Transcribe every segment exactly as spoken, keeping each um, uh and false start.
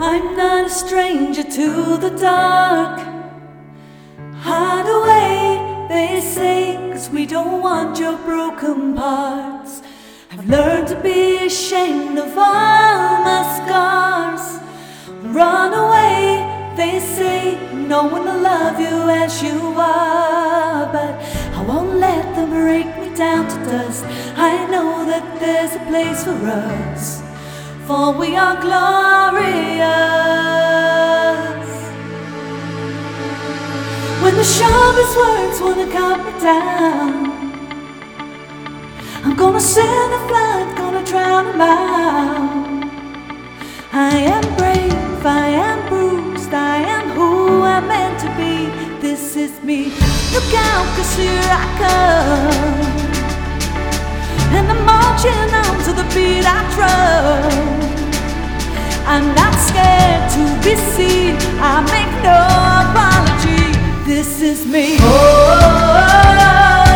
I'm not a stranger to the dark. Hide away, they say, 'cause we don't want your broken parts. I've learned to be ashamed of all my scars. Run away, they say, no one will love you as you are. But I won't let them break me down to dust. I know that there's a place for us, for we are glorious. When the sharpest words wanna cut me down, I'm gonna send a flood, gonna drown them out. I am brave, I am bruised, I am who I'm meant to be. This is me. Look out, 'cause here I come, and I'm marching on to the beat I drum. I'm not scared to be seen, I make no apology. This is me. Oh,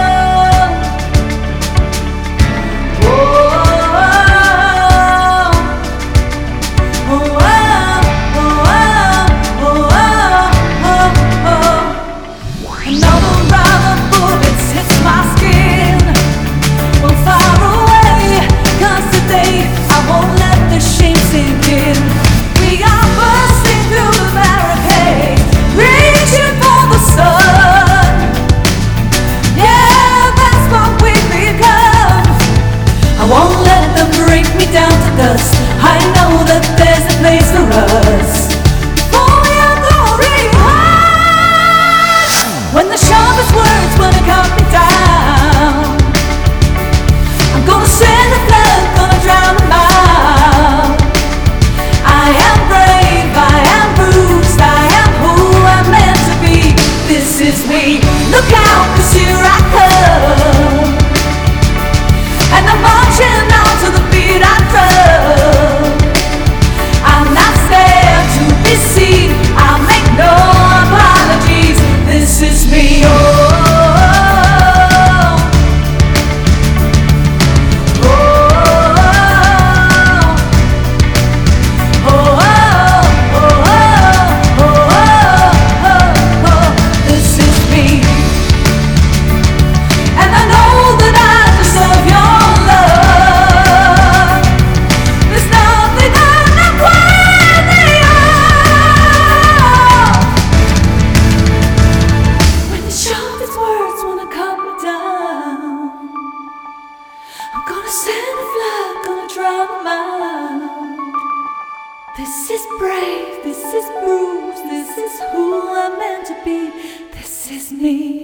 I know that there's a place for us, for we are glorious. When the sharpest words wanna cut me down, I'm gonna send a flood, gonna drown them out. I am brave, I am bruised, I am who I'm meant to be. This is me. Look out, 'cause here I come, and I'm marching on to the beat I drum. I'm not scared to be seen, I make no apologies. This is me. Oh. Send a flood, gonna drown them out. This is brave, this is bruised, this is who I'm meant to be. This is me.